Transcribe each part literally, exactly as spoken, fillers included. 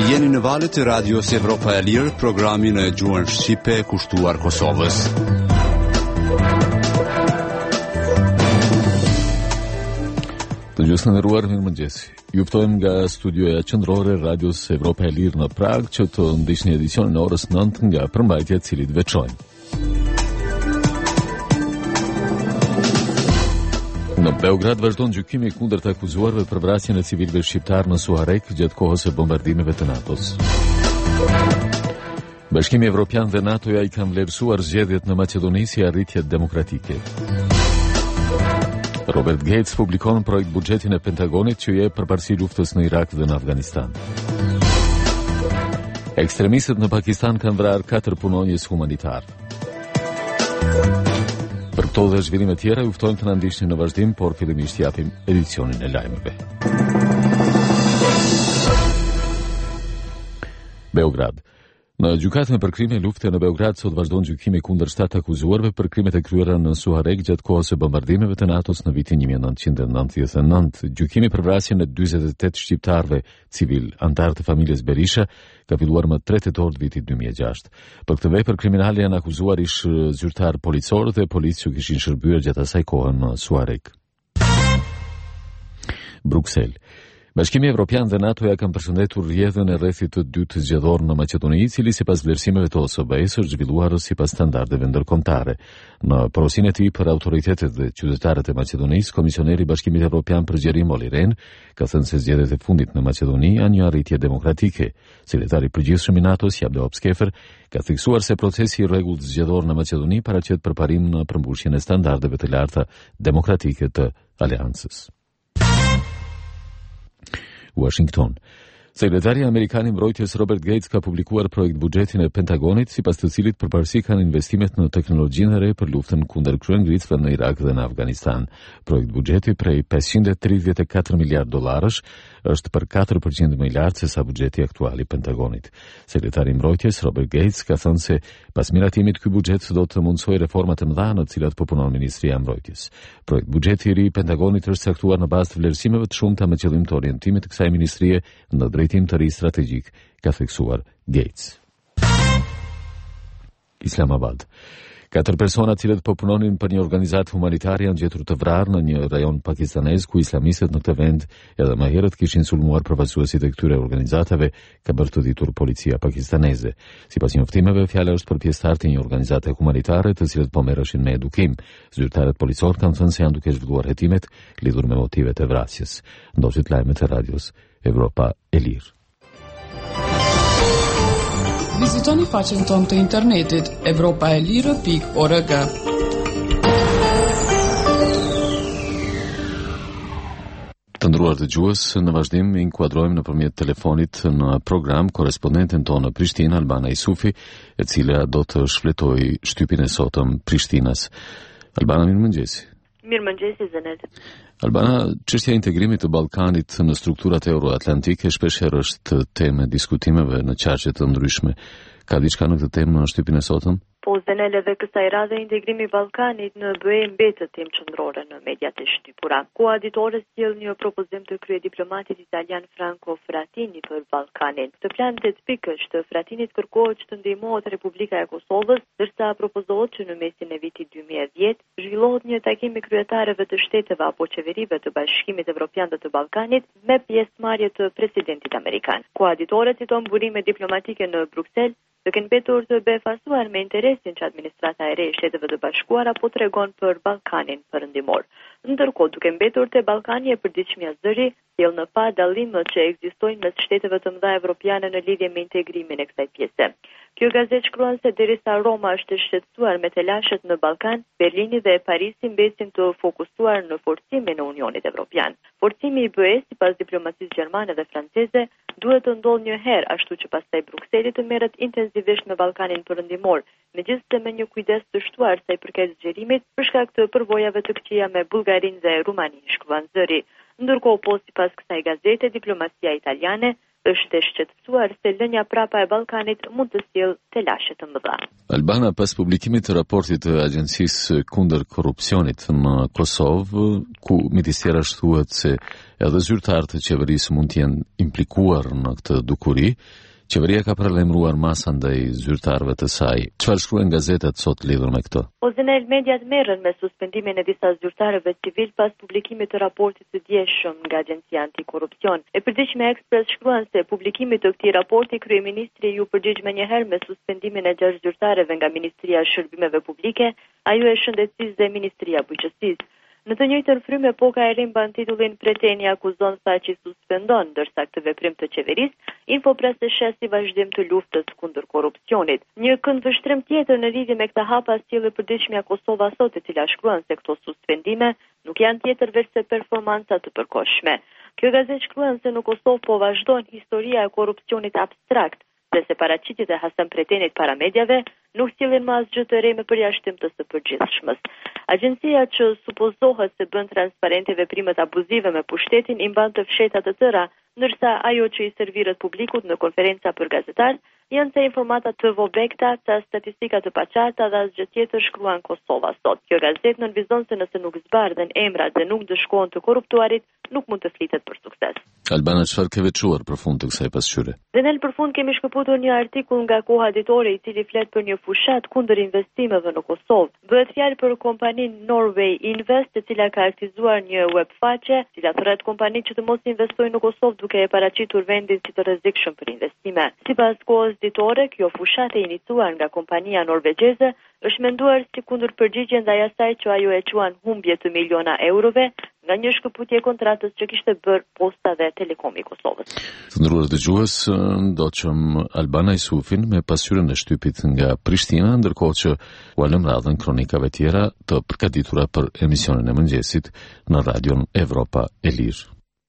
Jeni në valët e radios Evropa e Lirë, programin e gjuhën shqipe kushtuar Kosovës. Të gjusë në nëruar, mirë mëngjes. Juftojmë nga studioja qendrore radios Evropa e Lirë në Prag që të ndihni edicionin e orës nëntë nga përmbajtja e cilit veçojmë. Në Beograd vazhdon gjykimi kundër të akuzuarve për vrasjen e civilëve shqiptar në Suarek gjatë kohës së bombardimeve të NATO-s. Bashkimi Evropian dhe NATO-ja i kanë vlerësuar zgjedhjet në Maqedoni si arritje demokratike. Robert Gates publikon projekt buxhetin e Pentagonit që jep përparësi luftës në Irak dhe në Afganistan. Ekstremistët në Pakistan kanë vrarë katër punonjës humanitar. Për këto dhe zhvillime tjera, juftojmë të na ndiqni në vazhdim, por fillimisht japim edicionin e lajmeve. Beograd. Në gjykatën për krime lufte në Beograd sot vazhdon gjykimi kundër shtatë akuzuarve për krimet e kryera në Suarek gjatë kohës së bombardimeve të NATO-s në vitin një mijë e nëntëqind e nëntëdhjetë e nëntë. Gjykimi për vrasjen e dyzet e tetë shqiptarëve civil, antar të familjes Berisha, ka filluar më tre tetor të vitit dy mijë e gjashtë. Për këtë vepër kriminale janë akuzuar ish zyrtar policor dhe policë që kishin shërbyer gjatë asaj kohe në Suarek. Bruksel. Bashkimi Evropian dhe NATO-ja kanë përshëndetur rrjedhën e rrethit të dytë zgjedhor në Maqedoni, i cili sipas vlerësimeve të O S B-s është zhvilluar sipas standardeve ndërkombëtare. Në porosinë e tij për autoritetet dhe qytetarët e Maqedonisë, Komisioneri i Bashkimit Evropian për Gjerim Olli Rehn ka thënë se zgjedhjet e fundit në Maqedoni janë një arritje demokratike. Sekretari i përgjithshëm i NATO-s, Javdo Obskefer, ka theksuar se procesi i rregullt zgjedhor në Maqedoni paraqet përparim në përmbushjen e standardeve të larta demokratike të aleancës. Washington. Sekretari amerikan i mbrojtjes Robert Gates ka publikuar projekt buxhetin e Pentagonit, sipas të cilit përparësi kanë investimet në teknologjinë e re për luftën kundër kryengritësve në Irak dhe në Afganistan. Projekt buxheti prej pesëqind e tridhjetë e katër miliardë dollarësh është për katër përqind më i lartë se sa buxheti aktual i Pentagonit. Sekretari i mbrojtjes Robert Gates ka thënë se pas miratimit ky buxhet do të mundsojë reforma të mëdha në të cilat po punon Ministria e Mbrojtjes. Projekt buxheti i ri i Pentagonit është caktuar në bazë të vlerësimeve të shumta me qëllim të orientimit të kësaj ministrie në drejtim të ri strategjik, ka theksuar Gates. Islamabad. Katër persona cilët po punonin për një organizatë humanitare janë gjetur të vrarë në një rajon pakistanez ku islamistët në këtë vend edhe më herët kishin sulmuar përfaqësuesit e këtyre organizatave, ka bërë të ditur policia pakistaneze. Sipas njoftimeve, fjala është për pjesëtar të një organizate humanitare të cilët po merreshin me edukim. Zyrtarët policor kanë thënë se janë duke zhvilluar hetimet lidhur me motivet e vrasjes. Ndoshit lajmet e radios Evropa e Lirë. Vizitoni faqen tonë të internetit evropa e lirë pikë org. Të ndruar dëgjues, në vazhdim inkuadrojmë nëpërmjet telefonit në program korespondenten tonë në Prishtinë, Albana Isufi, e cila do të shfletojë shtypin e sotëm Prishtinës. Albana, mirëmëngjesi. Mirëmëngjesi Zenet. Albana, çështja e integrimit të Ballkanit në strukturat euroatlantike shpeshherë është temë diskutimeve në qarqe të ndryshme. Ka diçka në këtë temë në shtypin e sotëm? Po, Zenel, edhe kësaj radhe integrimi i Ballkanit në B E mbetet temë qendrore në mediat e shtypura. Koaditore sjell një propozim të kryediplomatit italian Franco Frattini për Ballkanin. Të plan tetë pikësh të Frattinit kërkohet që të ndihmohet Republika e Kosovës, ndërsa propozohet që në mesin e vitit dy mijë e dhjetë zhvillohet një takim me kryetarëve të shteteve apo qeverive të Bashkimit Evropian dhe të Ballkanit me pjesëmarrje të presidentit amerikan. Koaditorët citon burime diplomatike në Bruksel, të kenë mbetur të befasuar me interesin që administrata e re e Shteteve të Bashkuara po tregon për Ballkanin perëndimor. Ndërkohë, duke mbetur te Ballkani e përditshmja zëri, sjell në pa dallimet që ekzistojnë mes shteteve të mëdha evropiane në lidhje me integrimin e kësaj pjese. Kjo gazetë shkruan se derisa Roma është e shqetësuar me telashet në Ballkan, Berlini dhe Parisi mbesin të fokusuar në forcimin e Unionit Evropian. Forcimi i B E-s, sipas diplomacisë gjermane dhe franceze, duhet të ndodhë një herë, ashtu që pastaj Brukseli të merret intensivisht me Ballkanin perëndimor, megjithëse me një kujdes të shtuar sa i përket zgjerimit për shkak të përvojave të këqija me Bullgarinë dhe Rumaninë, shkruan zëri. Ndërkohë, po sipas kësaj gazete, diplomacia italiane është e shqetësuar se lënia prapa e Ballkanit mund të sjellë telashe të mëdha. Albana, pas publikimit të raportit të Agjencisë kundër korrupsionit në Kosovë, ku midis tjerash thuhet se edhe zyrtarët e qeverisë mund të jenë implikuar në këtë dukuri, qeveria ka paralajmëruar masën ndaj zyrtarëve të saj. Çfarë shkruajnë gazetat sot lidhur me këtë? Ozënel mediat merren me suspendimin e disa zyrtarëve civil pas publikimit të raportit të djeshëm nga Agjencia Antikorrupsion. E përditshme Ekspres shkruan se publikimi të këtij raporti kryeministri ju përgjigj menjëherë me suspendimin e gjashtë zyrtarëve nga Ministria e Shërbimeve Publike, ajo e Shëndetësisë dhe Ministria e Bujqësisë. Në të njëjtën frymë, Epoka e Ri mban titullin Preteni akuzon Thaçi suspendon, ndërsa këtë veprim të qeverisë Infopres e shes si vazhdim të luftës kundër korrupsionit. Një këndvështrim tjetër në lidhje me këtë hap sjellë e përditshmja Kosova sot, e cila shkruan se këto suspendime nuk janë tjetër veç se performanca të përkohshme. Kjo gazetë shkruan se në Kosovë po vazhdon historia e korrupsionit abstrakt, dhe se paraqitjet e Hasan Pretenit para medjave nuk sjellin më asgjë të re me përjashtim të së përgjithshmës. Agjencia që supozohet se bën transparente veprimet abuzive me pushtetin i mban të fshehta të tëra, ndërsa ajo që i serviret publikut në konferenca për gazetarë janë të informata të vobekta, të statistika të paqarta dhe asgjë tjetër, shkruan Kosova sot. Kjo gazetë nënvizon se nëse nuk zbardhen emrat dhe nuk dëshkohen të korruptuarit, nuk mund të flitet për sukses. Albana, çfarë ke veçuar për fund të kësaj pasqyre? Dhe në përfund kemi shkëputur një artikull nga Koha Ditore i cili flet për një fushat kundër investimeve në Kosovë. Bëhet fjalë për kompaninë Norway Invest, e cila ka aktizuar një webfaqe, e cila thret kompaninë që të mos investojnë në Kosovë duke e paraqitur vendin si të rrezikshëm për investime. Sipas Kohës Ditore, kjo fushat e iniciuar nga kompania norvegjeze është menduar si kundër përgjigje ndaj asaj që ajo e quan humbje të miliona eurove nga një shkëputje kontratës që kishte bërë Posta dhe Telekomi i Kosovës. Të nderuar dëgjues, ndoqëm Albana Isufin me pasqyrën e shtypit nga Prishtina, ndërkohë që u alëm radhën kronikave tjera të përgatitura për emisionin e mëngjesit në Radion Evropa e Lirë.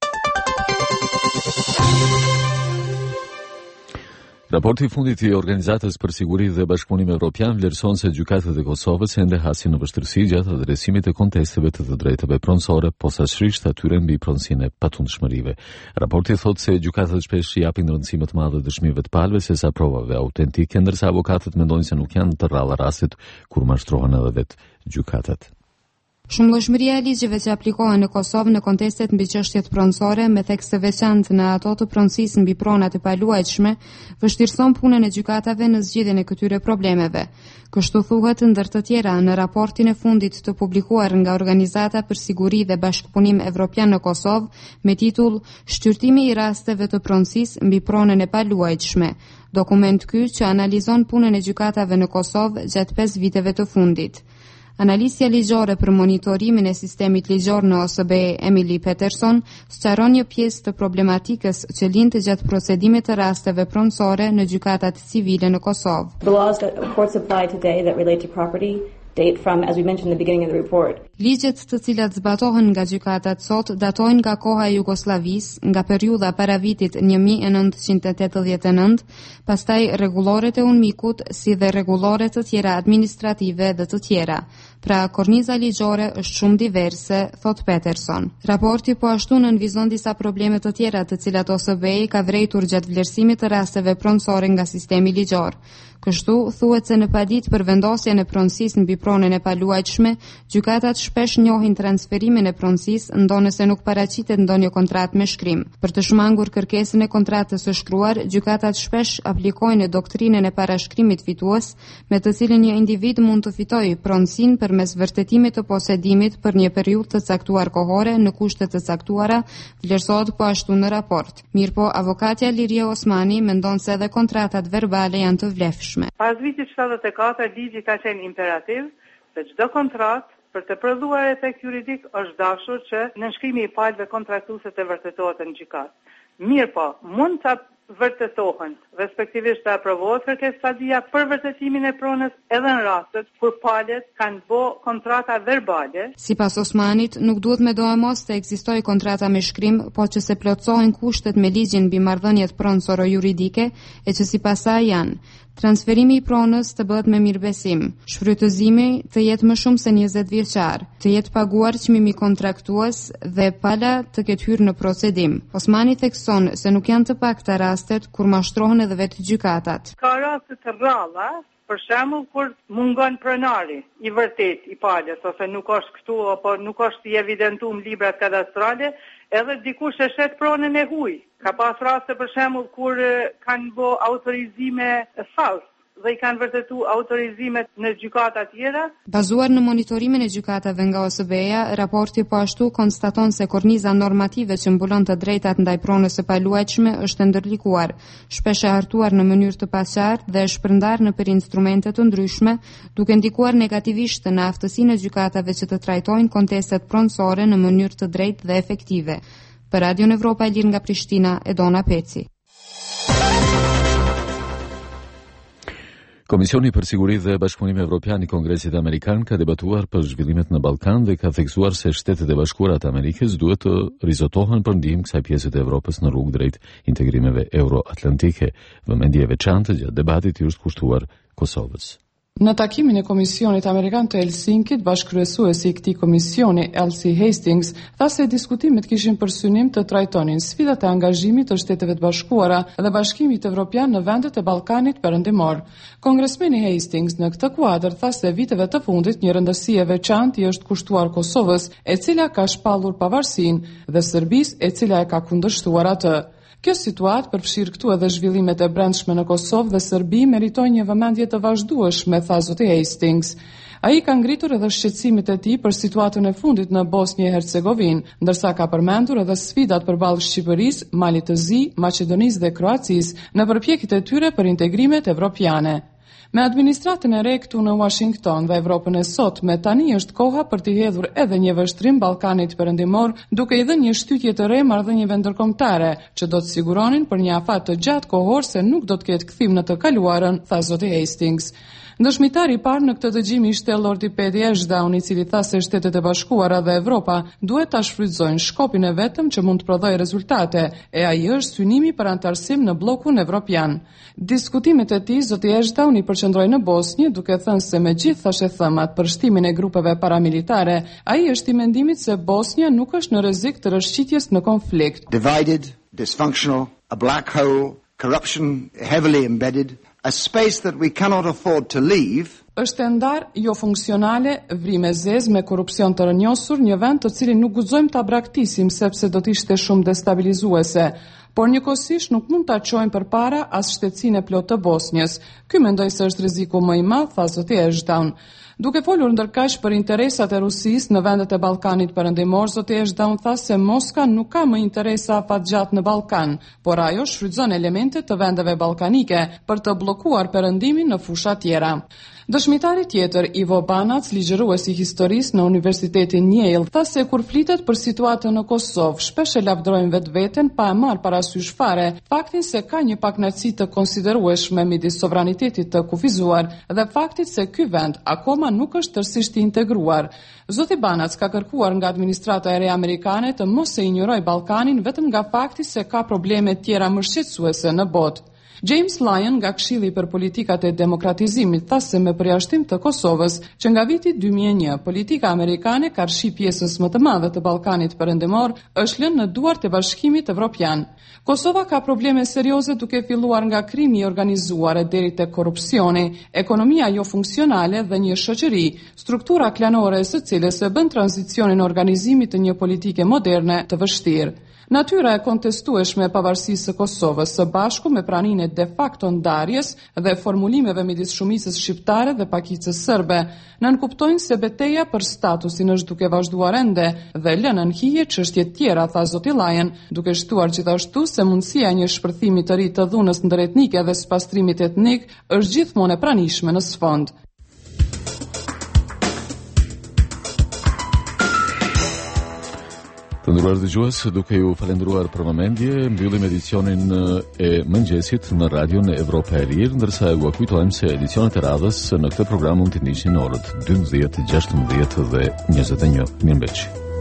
Raporti i fundit i Organizatës për Siguri dhe Bashkëpunim Evropian vlerëson se gjykatat e Kosovës ende hasin në vështirësi gjatë adresimit të kontesteve të të drejtave pronësore, posaçërisht atyre mbi pronësinë e patundshmërive. Raporti thotë se gjykatat shpesh japin rëndësi më të madhe dëshmive të palëve sesa provave autentike, ndërsa avokatët mendojnë se nuk janë të rralla rastet kur mashtrohen edhe vetë gjykatat. Shumëllojshmëria e ligjeve që aplikohen në Kosovë në kontestet mbi çështjet pronësore, me theks të veçantë në ato të pronësisë mbi pronat e paluajtshme, vështirëson punën e gjykatave në zgjidhjen e këtyre problemeve. Kështu thuhet ndër të tjera në raportin e fundit të publikuar nga Organizata për Siguri dhe Bashkëpunim Evropian në Kosovë me titull Shqyrtimi i rasteve të pronësisë mbi pronën e paluajtshme. Dokument ky që analizon punën e gjykatave në Kosovë gjatë pesë viteve të fundit. Analisja ligjore për monitorimin e sistemit ligjor në O S B E Emily Peterson sqaron një pjesë të problematikës që lind gjatë procedimit të rasteve pronësore në gjykatat civile në Kosovë. The laws that courts apply today that relate to property date from, as we mentioned in the beginning of the report. Ligjet të cilat zbatohen nga gjykatat sot datojnë nga koha e Jugosllavisë, nga periudha para vitit një mijë e nëntëqind e tetëdhjetë e nëntë, pastaj rregulloret e UNMIK-ut si dhe rregullore të tjera administrative dhe të tjera. Pra, korniza ligjore është shumë diverse, thot Peterson. Raporti po ashtu nënvizon disa probleme të tjera të cilat O S B E ka vrejtur gjatë vlerësimit të rasteve pronësore nga sistemi ligjor. Kështu, thuhet se në padit për vendosjen e pronësisë mbi pronën e paluajtshme, gjykatat shpesh njohin transferimin e pronësisë ndonëse nuk paraqitet ndonjë kontratë me shkrim. Për të shmangur kërkesën e kontratës së shkruar, gjykatat shpesh aplikojnë doktrinën e parashkrimit fitues, me të cilin një individ mund të fitojë pronësinë përmes vërtetimit të posedimit për një periudhë të caktuar kohore në kushte të caktuara, vlerësohet po ashtu në raport. Mirpo, avokatja Liria Osmani mendon se edhe kontratat verbale janë të vlefshme. Pas vitit shtatëdhjetë e katër, ligji ka qenë imperativ se çdo kontratë për të prodhuar efekt juridik është dashur që nënshkrimi i palëve kontraktuese të vërtetohet në gjykat. Mirë po, mund të vërtetohen, respektivisht të aprovohet kërkesë padia për vërtetimin e pronës edhe në rastet kur palët kanë bë kontrata verbale. Sipas Osmanit, nuk duhet me doamos të ekzistojë kontrata me shkrim, po që se plotësohen kushtet me ligjin mbi marrëdhëniet pronësoro-juridike e që sipas saj janë: transferimi i pronës të bëhet me mirëbesim, shfrytëzimi të jetë më shumë se njëzet vjeçar, të jetë paguar çmimi kontraktues dhe pala të ketë hyrë në procedim. Osmani thekson se nuk janë të pakta rastet kur mashtrohen edhe vetë gjykatat. Ka raste të rralla, për shembull kur mungon pronari i vërtet i palës ose nuk është këtu apo nuk është i evidentuar në librat kadastrale, edhe dikush e shet pronën e huaj. Ka pas raste për shembull kur kanë bë autorizime fals dhe i kanë vërtetuar autorizimet në gjykata tjera. Bazuar në monitorimin e gjykatave nga O S B-ja, raporti po ashtu konstaton se korniza normative që mbulon të drejtat ndaj pronës së paluajtshme është ndërlikuar, shpesh e hartuar në mënyrë të paqartë dhe e shpërndar nëpër instrumente të ndryshme, duke ndikuar negativisht në aftësinë e gjykatave që të trajtojnë kontestet pronësore në mënyrë të drejtë dhe efektive. Për Radion Evropa e Lirë nga Prishtina, Edona Peci. Komisioni për Siguri dhe Bashkëpunim Evropian i Kongresit Amerikan ka debatuar për zhvillimet në Ballkan dhe ka theksuar se Shtetet e Bashkuara të Amerikës duhet të rizotohen për ndihmë kësaj pjese të Evropës në rrugë drejt integrimeve euro-atlantike. Vëmendje e veçantë gjatë debatit i është kushtuar Kosovës. Në takimin e Komisionit Amerikan të Helsinkit, bashkëkryesuesi i këtij komisioni, Elsie Hastings, tha se diskutimet kishin për synim të trajtonin sfidat e angazhimit të Shteteve të Bashkuara dhe Bashkimit Evropian në vendet e Ballkanit Perëndimor. Kongresmeni Hastings në këtë kuadër tha se viteve të fundit një rëndësi e veçantë i është kushtuar Kosovës, e cila ka shpallur pavarësinë, dhe Serbisë, e cila e ka kundërshtuar atë. Kjo situatë përfshirë këtu edhe zhvillimet e brendshme në Kosovë dhe Serbi meritoj një vëmendje të vazhdueshme, tha zoti Hastings. Ai ka ngritur edhe shqetësimet e tij për situatën e fundit në Bosnjë e Hercegovinë, ndërsa ka përmendur edhe sfidat përballë Shqipërisë, Malit të Zi, Maqedonisë dhe Kroacisë në përpjekjet e tyre për integrimet evropiane. Me administratën e re këtu në Washington dhe Evropën e sotme, tani është koha për të hedhur edhe një vështrim Ballkanit Perëndimor, duke i dhënë një shtytje të re marrëdhënieve ndërkombëtare, që do të siguronin për një afat të gjatë kohor se nuk do të ketë kthim në të kaluarën, tha zoti Hastings. Dëshmitari i parë në këtë dëgjim ishte Lordi Pedi Ashdown, i cili tha se Shtetet e Bashkuara dhe Evropa duhet ta shfrytëzojnë shkopin e vetëm që mund të prodhojë rezultate, e ai është synimi për antarësim në bllokun evropian. Diskutimet e tij zoti Ashdown i përqendroi në Bosnjë, duke thënë se me gjithë thashëthëmat për shtimin e grupeve paramilitare, ai është i mendimit se Bosnja nuk është në rrezik të rrëshqitjes në konflikt. Divided, dysfunctional, a black hole, corruption heavily embedded, a space that we cannot afford to leave. Është e ndarë, jo funksionale, vrime zez me korrupsion të rënjosur, një vend të cilin nuk guxojmë ta braktisim sepse do të ishte shumë destabilizuese. Por njëkohësisht nuk mund ta çojmë përpara as shtetësinë e plotë të Bosnjës. Ky mendoj se është rreziku më i madh, tha zoti Ashdown. Duke folur ndërkaq për interesat e Rusisë në vendet e Ballkanit Perëndimor, zoti Ashdown tha se Moska nuk ka më interesa afatgjatë në Ballkan, por ajo shfrytëzon elemente të vendeve ballkanike për të bllokuar perëndimin në fusha tjera. Dëshmitari tjetër, Ivo Banac, ligjërues i historisë në Universitetin Yale, tha se kur flitet për situatën në Kosovë, shpesh e lavdrojnë vetveten pa e marrë parasysh fare faktin se ka një pakënaqësi të konsiderueshme midis sovranitetit të kufizuar dhe faktit se ky vend akoma nuk është tërësisht i integruar. Zoti Banac ka kërkuar nga administrata e re amerikane të mos e injorojë Ballkanin vetëm nga fakti se ka probleme tjera më shqetësuese në botë. James Lyon nga Këshilli për Politikat e Demokratizimit tha se me përjashtim të Kosovës, që nga viti dy mijë e një politika amerikane ka rshi pjesës më të madhe të Ballkanit Perëndimor, është lënë në duart e Bashkimit Evropian. Kosova ka probleme serioze duke filluar nga krimi i organizuar e deri te korrupsioni, ekonomia jo funksionale dhe një shoqëri, struktura klanore së cilës e bën tranzicionin organizimit të një politike moderne të vështirë. Natyra e kontestueshme e pavarësisë së Kosovës së bashku me praninë de facto ndarjes dhe formulimeve midis shumicës shqiptare dhe pakicës serbe nënkuptojnë se betejë për statusin është duke vazhduar ende dhe lënë në hije çështje tjera, tha zoti Lyon, duke shtuar gjithashtu se mundësia e një shpërthimi të ri të dhunës ndëretnike dhe së pastrimit etnik është gjithmonë e pranishme në sfond. Të Të nderuar dëgjues, duke ju falendëruar për vëmendje, mbyllim edicionin e mëngjesit në radion e Evropa e Lirë, ndërsa ju kujtojmë se edicionet e radhës në këtë program mund të ndiqni në orët dymbëdhjetë, gjashtëmbëdhjetë dhe njëzet e një. Mirëmbëngjes.